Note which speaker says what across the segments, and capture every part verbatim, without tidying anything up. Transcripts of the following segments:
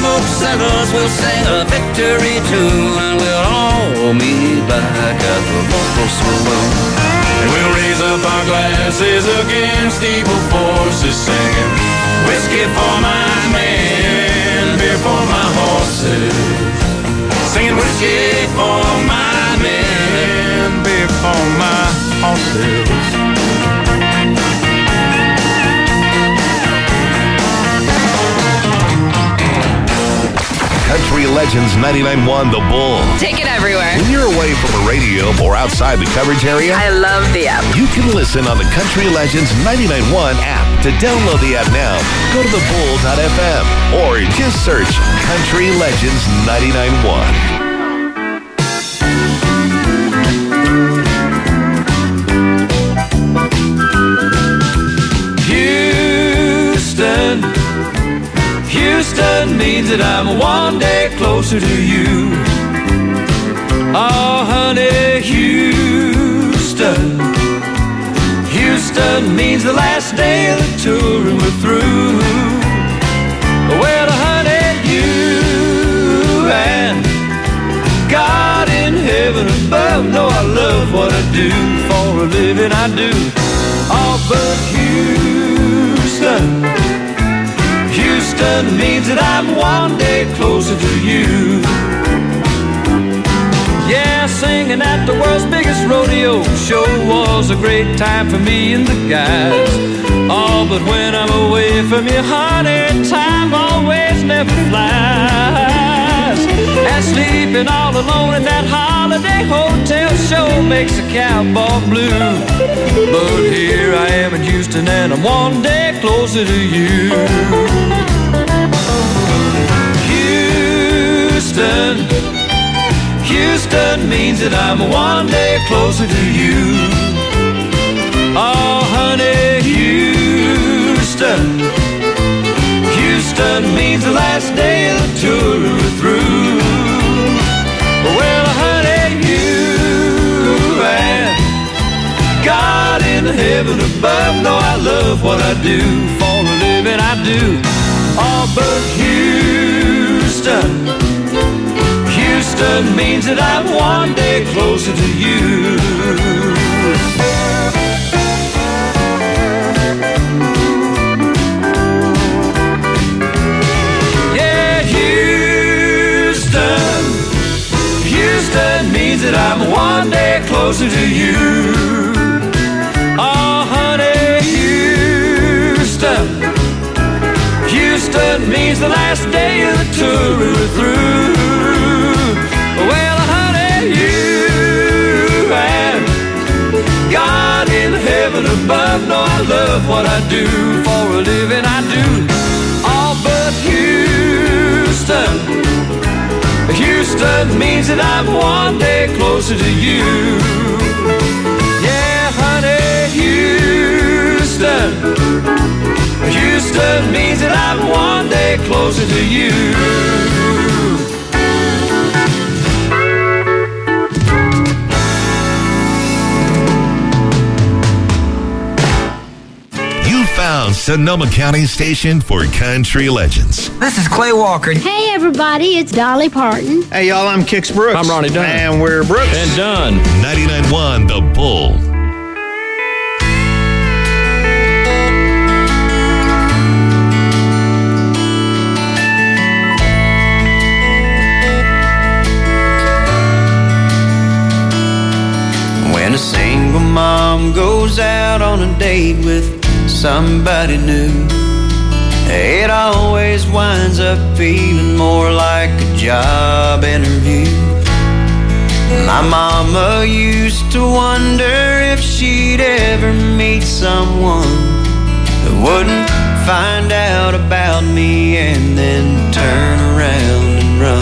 Speaker 1: folks and us will sing a victory tune, and we'll all meet back at the local saloon.
Speaker 2: And we'll raise up our glasses against evil forces, singing whiskey for my men, beer for my horses. Singing whiskey for my men, beer for my horses.
Speaker 3: Country Legends ninety-nine point one The Bull.
Speaker 4: Take it everywhere.
Speaker 3: When you're away from a radio or outside the coverage area,
Speaker 4: I love the app.
Speaker 3: You can listen on the Country Legends ninety-nine point one app. To download the app now, go to the bull dot f m or just search Country Legends ninety-nine point one.
Speaker 2: Houston, Houston means that I'm one day closer to you. Oh, honey, Houston. Houston means the last day of the tour and we're through. Well, honey, you and God in heaven above know I love what I do. For a living I do. Oh, but Houston, Houston means that I'm one day closer to you. Yeah, singing at the world's biggest rodeo show was a great time for me and the guys. Oh, but when I'm away from you, honey, time always never flies. And sleeping all alone in that holiday hotel show makes a cowboy blue. But here I am in Houston and I'm one day closer to you. Houston, Houston means that I'm one day closer to you. Oh, honey, Houston, Houston means the last day of the tour we're through. Well, honey, you and God in heaven above know I love what I do. For a living I do. Oh, but Houston, Houston means that I'm one day closer to you. Yeah, Houston, Houston means that I'm one day closer to you. Oh, honey, Houston, Houston means the last day of the tour we're through. Well, honey, you and God in heaven above know I love what I do. For a living I do. Oh, but Houston, Houston means that I'm one day closer to you. Yeah, honey, Houston, Houston means that I'm one day closer to you.
Speaker 3: Found Sonoma County's station for Country Legends.
Speaker 5: This is Clay Walker.
Speaker 6: Hey, everybody, it's Dolly Parton.
Speaker 7: Hey, y'all, I'm Kix Brooks.
Speaker 2: I'm Ronnie Dunn.
Speaker 7: And we're Brooks.
Speaker 2: And Dunn.
Speaker 3: ninety-nine point one The Bull.
Speaker 1: When a single mom goes out on a date with somebody new, it always winds up feeling more like a job interview. My mama used to wonder if she'd ever meet someone who wouldn't find out about me and then turn around and run.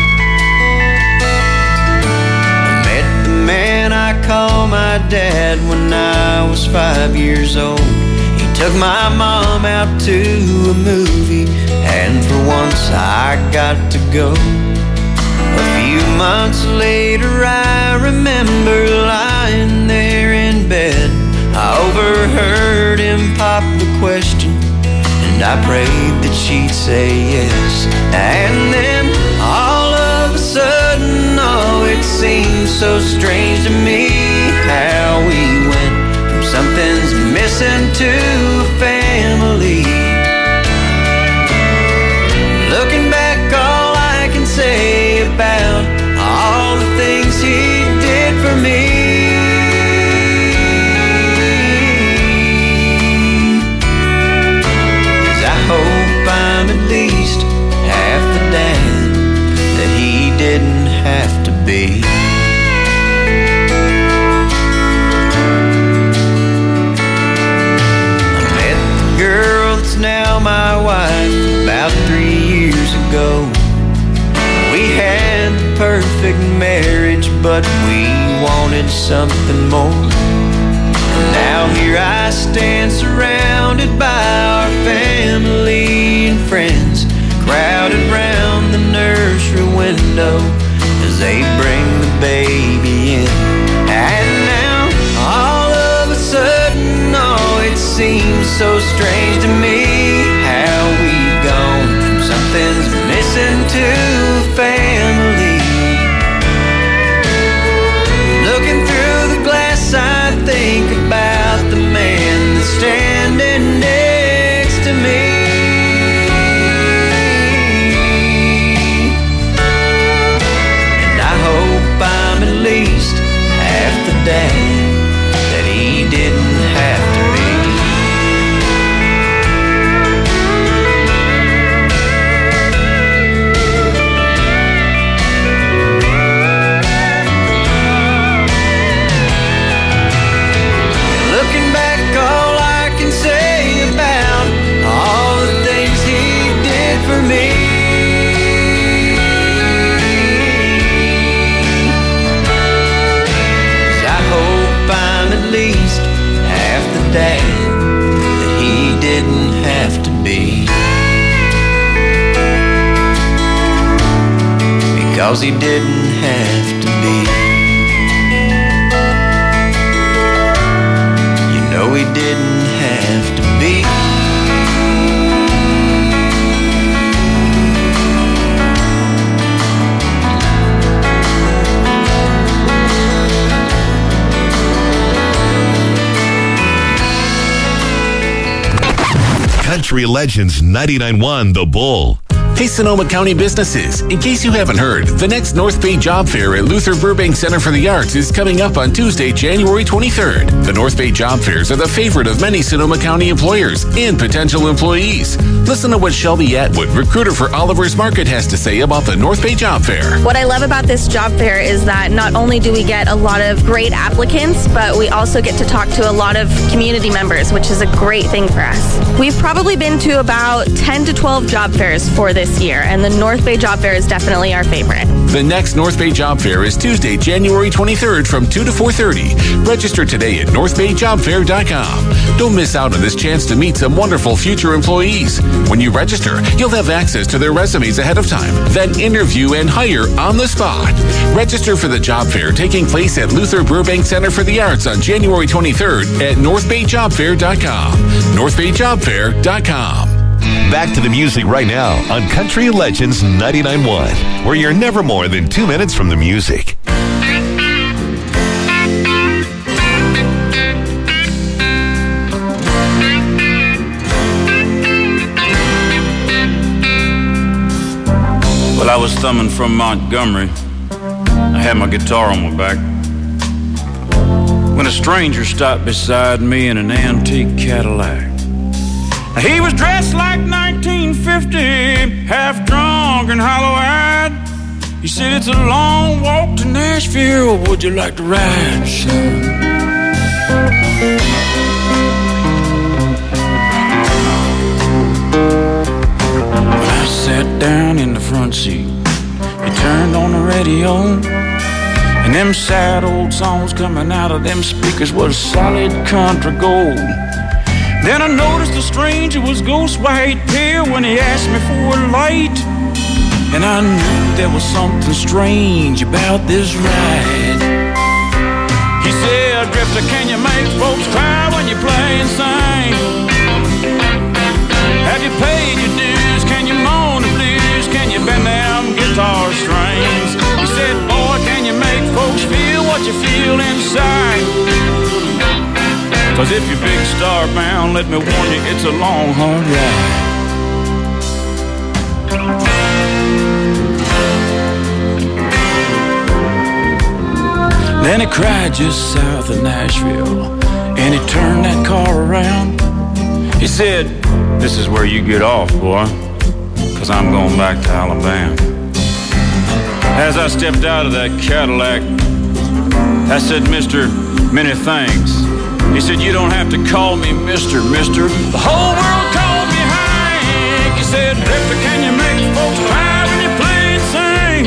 Speaker 1: I met the man I call my dad when I was five years old. Took my mom out to a movie, and for once I got to go. A few months later I remember lying there in bed. I overheard him pop the question, and and I prayed that she'd say yes. And then all of a sudden, oh, it seemed so strange to me how we went from something's missing to a family. Looking back, all I can say about all the things he did for me is I hope I'm at least half the dad that he didn't have to be. I met the girl that's now my wife about three years ago. We had the perfect marriage, but we wanted something more. And now here I stand surrounded by our family and friends, crowded round the nursery window as they bring the baby in. And now all of a sudden, oh, it seems so strange to me how we've gone from something's missing to a family. Looking through the glass, I think about the man that's standing next to me. And I hope I'm at least half the dad that he didn't have to be. Looking back, all I can say about all the things he did for me is I hope I'm at least half the dad that he didn't have to be, because he didn't have to be. No, he didn't have to be.
Speaker 3: Country Legends ninety-nine point one The Bull.
Speaker 4: Hey, Sonoma County businesses. In case you haven't heard, the next North Bay Job Fair at Luther Burbank Center for the Arts is coming up on Tuesday, January twenty-third. The North Bay Job Fairs are the favorite of many Sonoma County employers and potential employees. Listen to what Shelby Atwood, recruiter for Oliver's Market, has to say about the North Bay Job Fair.
Speaker 5: What I love about this job fair is that not only do we get a lot of great applicants, but we also get to talk to a lot of community members, which is a great thing for us. We've probably been to about ten to twelve job fairs for this year, and the North Bay Job Fair is definitely our favorite.
Speaker 4: The next North Bay Job Fair is Tuesday, January twenty-third from two to four thirty. Register today at north bay job fair dot com. Don't miss out on this chance to meet some wonderful future employees. When you register, you'll have access to their resumes ahead of time, then interview and hire on the spot. Register for the job fair taking place at Luther Burbank Center for the Arts on January twenty-third at north bay job fair dot com. north bay job fair dot com.
Speaker 3: Back to the music right now on Country Legends ninety-nine point one, where you're never more than two minutes from the music.
Speaker 7: Well, I was thumbing from Montgomery. I had my guitar on my back when a stranger stopped beside me in an antique Cadillac. He was dressed like nineteen fifty, half drunk and hollow-eyed. He said, "It's a long walk to Nashville. Would you like to ride, son?" Well, I sat down in the front seat. He turned on the radio, and them sad old songs coming out of them speakers was solid country gold. Then I noticed the stranger was ghost white pale when he asked me for a light. And I knew there was something strange about this ride. He said, "Drifter, can you make folks cry when you play and sing? Have you But if you're big star bound, let me warn you, it's a long, hard ride. Then he cried just south of Nashville, and he turned that car around. He said, "This is where you get off, boy, 'cause I'm going back to Alabama." As I stepped out of that Cadillac, I said, "Mister, many thanks." He said, "You don't have to call me Mister, Mister. The whole world called me Hank." He said, "Drifter, can you make folks cry when you play and sing?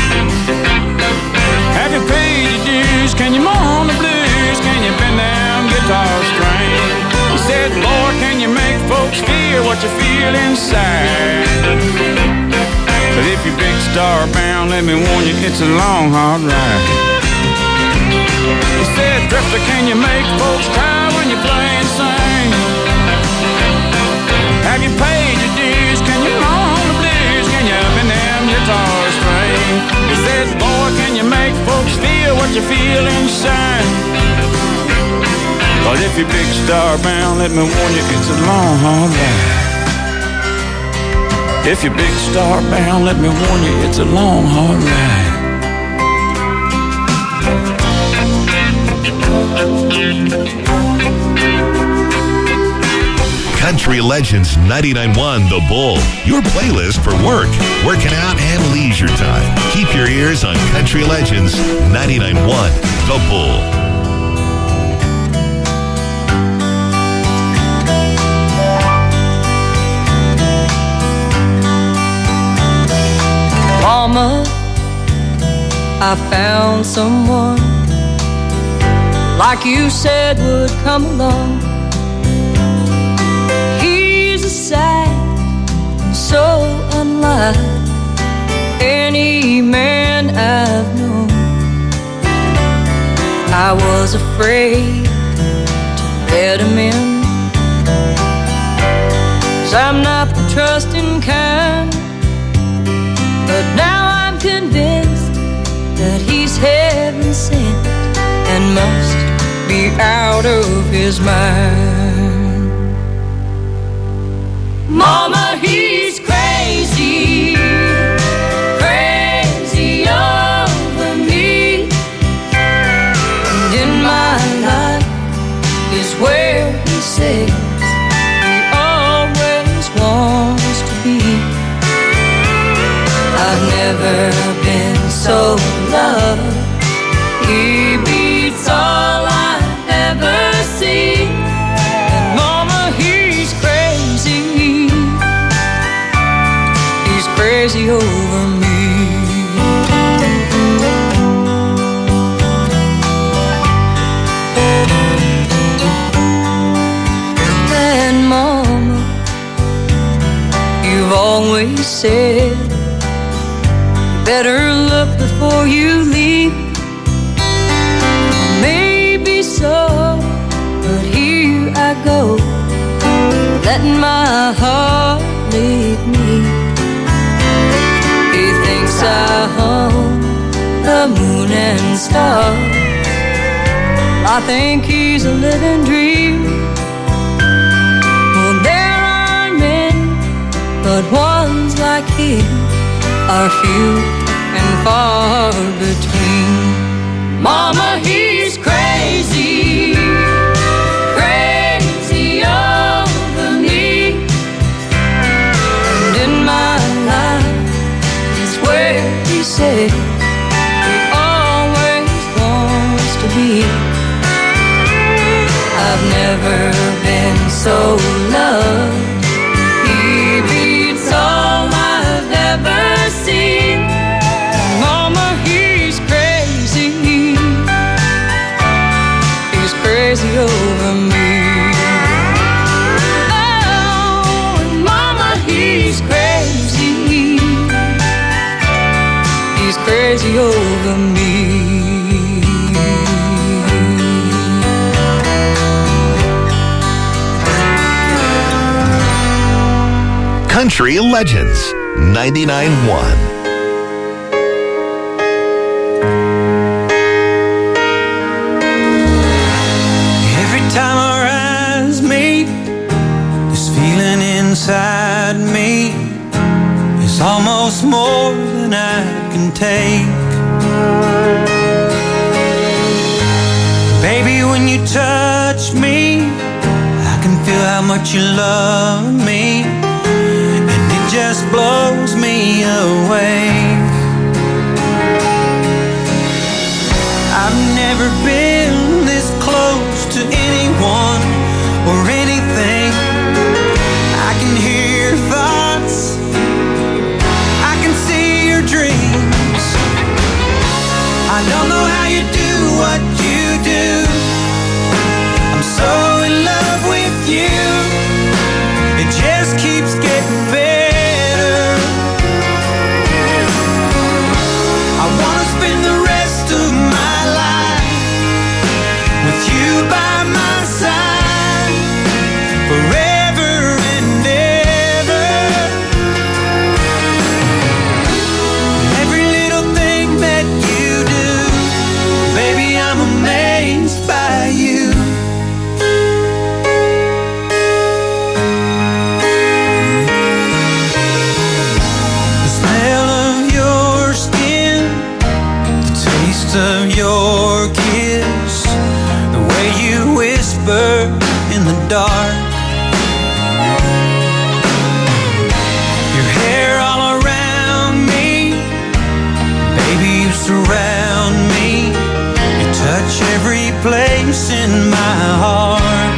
Speaker 7: Have you paid your dues? Can you mourn the blues? Can you bend down guitar string?" He said, "Lord, can you make folks feel what you feel inside? But if you're big star bound, let me warn you, it's a long, hard ride." He said, "Drifter, can you make folks cry when you play and sing? Have you paid your dues? Can you mourn the blues? Can you bend them guitar string?" He said, "Lord, can you make folks feel what you feel inside? But if you're big star bound, let me warn you, it's a long, hard ride." If you're big star bound, let me warn you, it's a long, hard ride.
Speaker 3: Country Legends ninety-nine point one The Bull, your playlist for work, working out, and leisure time. Keep your ears on Country Legends ninety-nine point one The Bull.
Speaker 8: Mama, I found someone like you said would come along. He's a sight so unlike any man I've known. I was afraid to let him in, 'cause I'm not the trusting kind. But now I'm convinced that he's heaven sent and must be out of his mind. Mama, he's crazy, crazy over me. And in my life is where he says he always wants to be. I've never been so loved. He beats all I've ever seen. And Mama, he's crazy. He's crazy over me. And Mama, you've always said better look before you leave. Maybe so, but here I go, letting my heart lead me. He thinks I own the moon and stars. I think he's a living dream. Well, there are many, but ones like him are few and far between. Mama, he's crazy, crazy over me. And in my life is where he says he always wants to be. I've never been so loved. He beats all I've ever seen. Mama, he's crazy. He's crazy over me. Oh, and Mama, he's crazy. He's crazy over me.
Speaker 3: Country Legends ninety-nine point one.
Speaker 1: Every time I It's almost more than I can take. Baby, when you touch me, I can feel how much you love me, and it just blows me away. I've never been this close to anyone or anything. I can hear your thoughts, I can see your dreams. I don't know how you do what you do. I'm so in love with you. It just keeps getting better. I wanna spend the rest of my life with you by my side, forever and ever. Every little thing that you do, baby, I'm amazed by you. The smell of your skin, the taste of your kiss, the way you whisper in the dark, your hair all around me, baby, you surround me, you touch every place in my heart.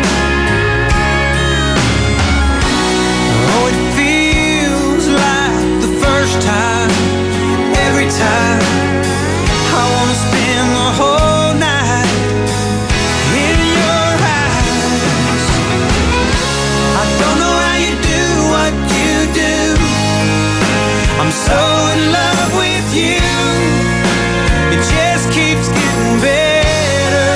Speaker 1: Oh, it feels like the first time, every time. I wanna spend the whole night in your eyes. I don't know how you do what you do. I'm so in love with you. It just keeps getting better.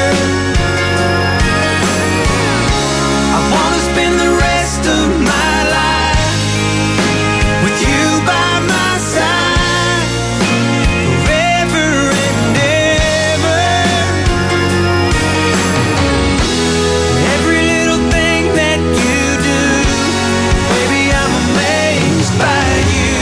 Speaker 1: I wanna spend the rest of my life with you by my side, forever and ever. Every little thing that you do, baby, I'm amazed by you.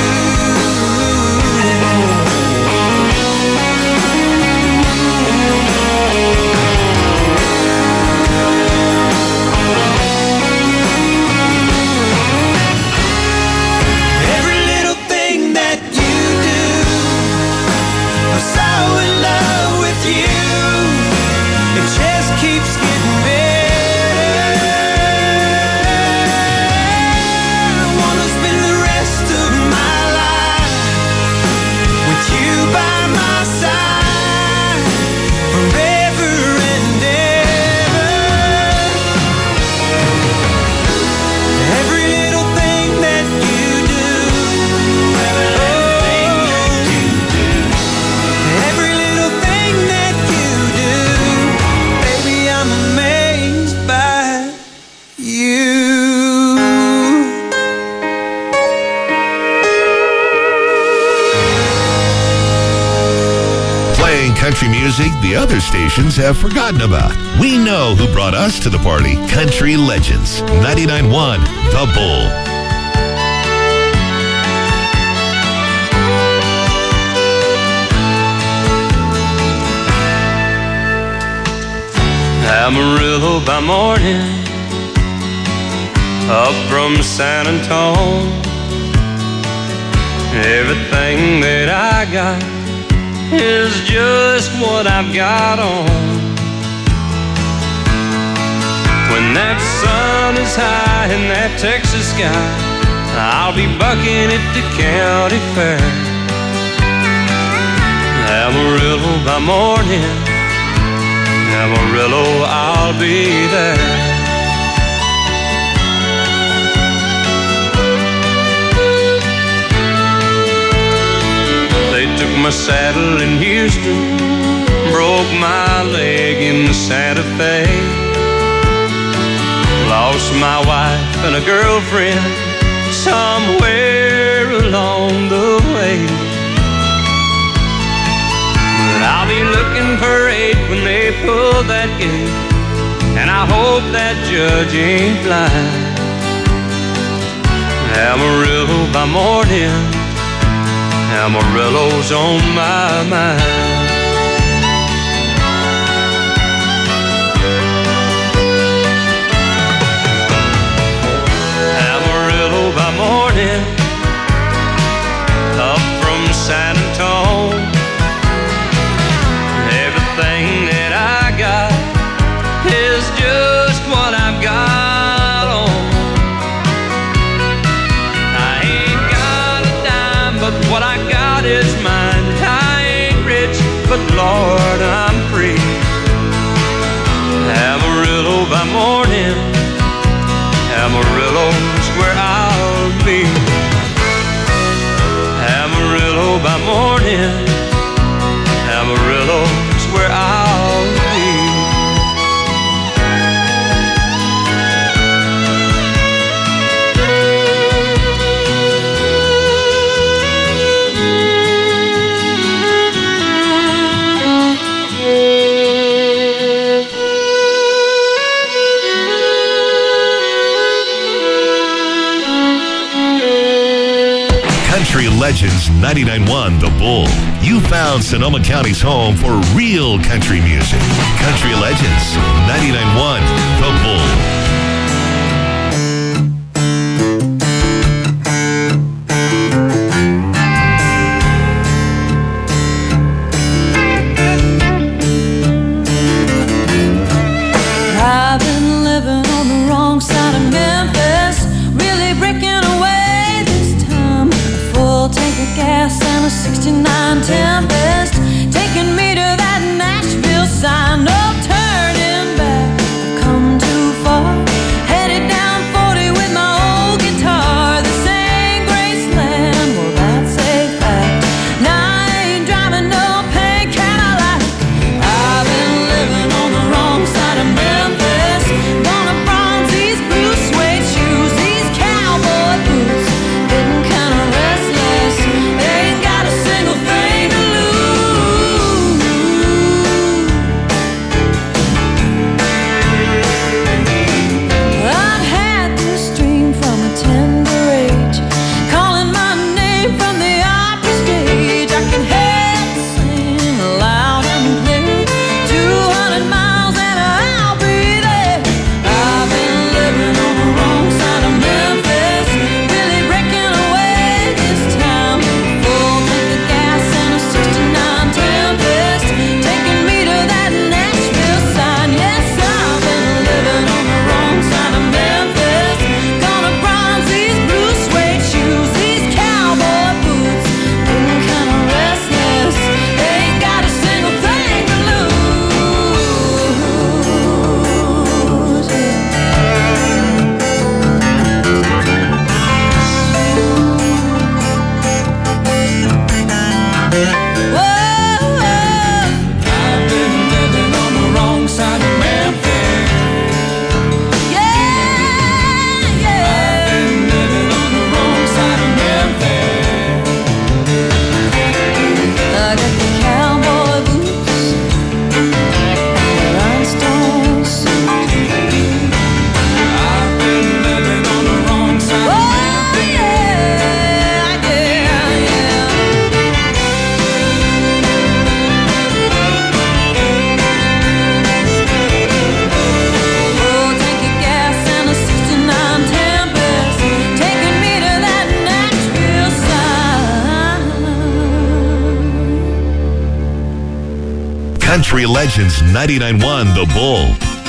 Speaker 1: Every little thing that you do, I'm so in love with you. It just keeps getting better. I wanna spend the rest of my life with you by my side, forever and ever. Every little thing that you do, every little thing that you do, every little thing that you do, baby, I'm amazed by you.
Speaker 3: Playing country music the other stations have forgotten about. We know who brought us to the party. Country Legends. ninety-nine point one The Bull.
Speaker 2: Amarillo by morning, up from San Antone. Everything that I got is just what I've got on. When that sun is high in that Texas sky, I'll be bucking at the county fair. Amarillo by morning, Amarillo, I'll be there. They took my saddle in Houston, broke my leg in Santa Fe, lost my wife and a girlfriend somewhere along the way. But I'll be looking for eight when they pull that gate, and I hope that judge ain't blind. Amarillo by morning, Amarillo's on my mind. Amarillo by morning, up from San Antonio. Everything that I got is just what I've got on. I ain't got a dime, but what I got is mine. I ain't rich, but Lord, I'm free. Amarillo by morning, Amarillo's where I'll be. Amarillo by morning, Amarillo's where I'll be.
Speaker 3: Country Legends ninety-nine point one The Bull. You found Sonoma County's home for real country music. Country Legends ninety-nine point one The Bull.
Speaker 8: I've been living on the wrong side of Memphis, really breaking away this time. A full tank of gas and a sixty-nine Tempest, taking me to that Nashville sign. No turning back, I've come too far. Headed down forty with my old guitar. This ain't Graceland, well that's a fact. Now I ain't driving no pink Cadillac. I've been living on the wrong side of Memphis. Gonna bronze these blue suede shoes, these cowboy boots, getting kinda restless. They ain't got a single thing to lose. I've had this dream from a tender age, calling my name from the opera stage. I can hear it sing loud and clear, two hundred miles and I'll be there. I've been living on the wrong side of Memphis, really breaking away this time. Full tank of gas and a sixty-nine Tempest, taking me to that Nashville sign. Yes, I've been living on the wrong side of Memphis. Gonna bronze these blue suede shoes, these cowboy boots, getting kinda restless. They ain't got a single thing to lose. Whoa, I've been living on the wrong side of Memphis. Yeah, yeah. I've been living on the wrong side of Memphis. I got the cowboy boots, the rhinestone suit. I've been living on the wrong side of Memphis. Yeah, yeah, yeah. Full tank of gas and a sixty-nine Tempest, taking me to that Nashville sign.
Speaker 3: Country Legends ninety-nine point one The Bull.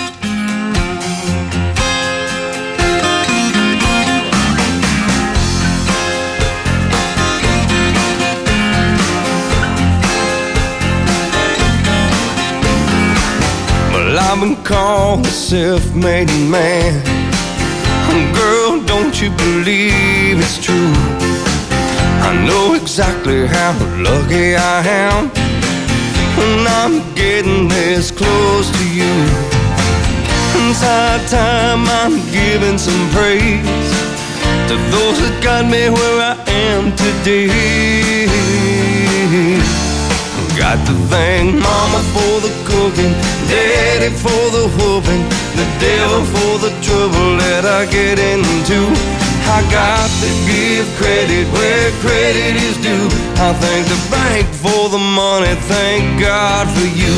Speaker 1: Well, I've been called a self-made man. Girl, don't you believe it's true? I know exactly how lucky I am when I'm getting this close to you. It's high time I'm giving some praise to those that got me where I am today. Got to thank Mama for the cooking, Daddy for the whooping, the devil for the trouble that I get into.
Speaker 9: I got to give credit where credit is due. I thank the bank for the money, thank God for you.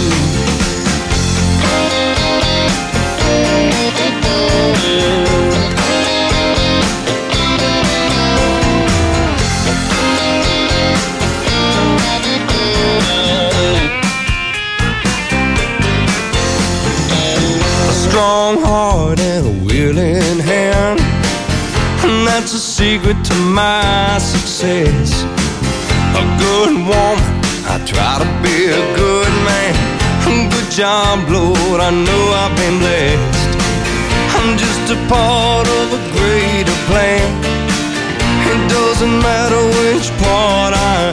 Speaker 9: A strong heart and a willing hand, and that's a secret to my success. A good woman, I try to be a good man. Good job, Lord, I know I've been blessed. I'm just a part of a greater plan. It doesn't matter which part I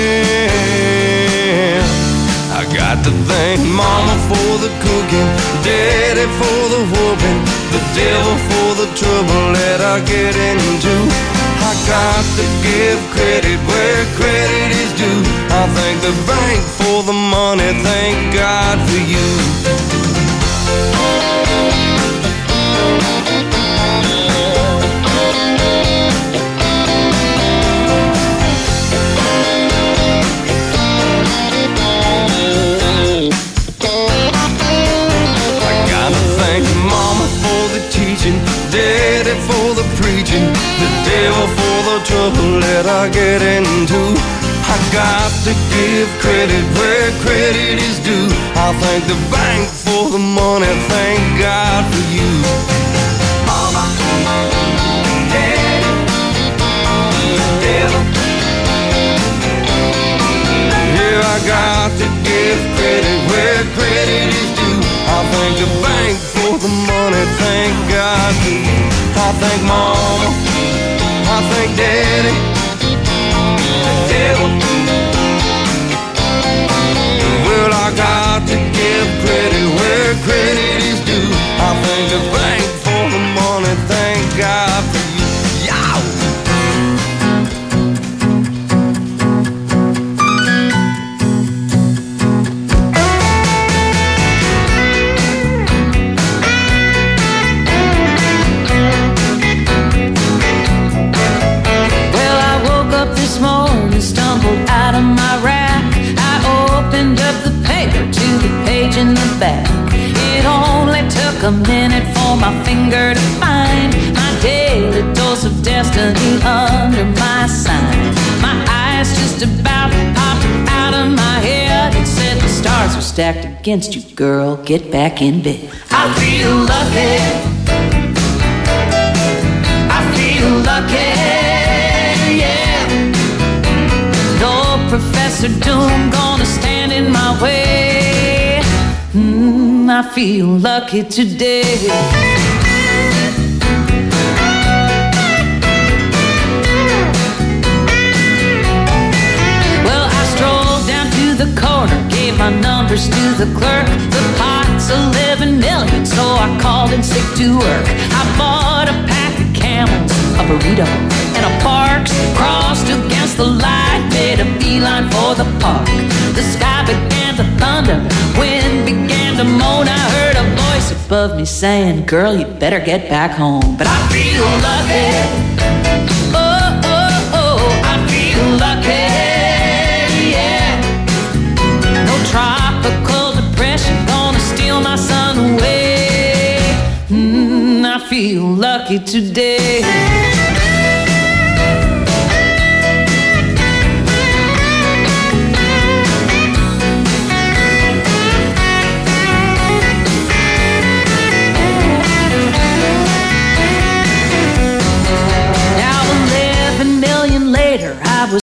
Speaker 9: am. I got to thank Mama for the cooking, Daddy for the whooping, the devil for the trouble that I get into. I got to give credit where credit is due. I thank the bank for the money, thank God for you. Daddy for the preaching, the devil for the trouble that I get into. I got to give credit where credit is due. I thank the bank for the money, thank God for you. Mama, Daddy, the devil. Yeah, I got to give credit where credit is due. I thank the bank for the money, thank God for you. I thank Mama, I thank Daddy, the devil. Well, I got to give credit where credit is due. I thank the bank for the money, thank God for you. Yow!
Speaker 8: Out of my rack, I opened up the paper to the page in the back. It only took a minute for my finger to find my daily dose of destiny under my sign. My eyes just about popped out of my head. It said the stars are stacked against you, girl, get back in bed. I feel lucky, I feel lucky, yeah. Professor Doom gonna stand in my way. Mm, I feel lucky today. Well, I strolled down to the corner, gave my numbers to the clerk. The pot's eleven million, so I called in sick to work. I bought a pack of Camels, a burrito, and a Parks. Crossed against the light, made a beeline for the park. The sky began to thunder, wind began to moan. I heard a voice above me saying, girl, you better get back home. But I feel lucky, oh, oh, oh, I feel lucky, yeah. No tropical depression gonna steal my sun away. Mm, I feel lucky today.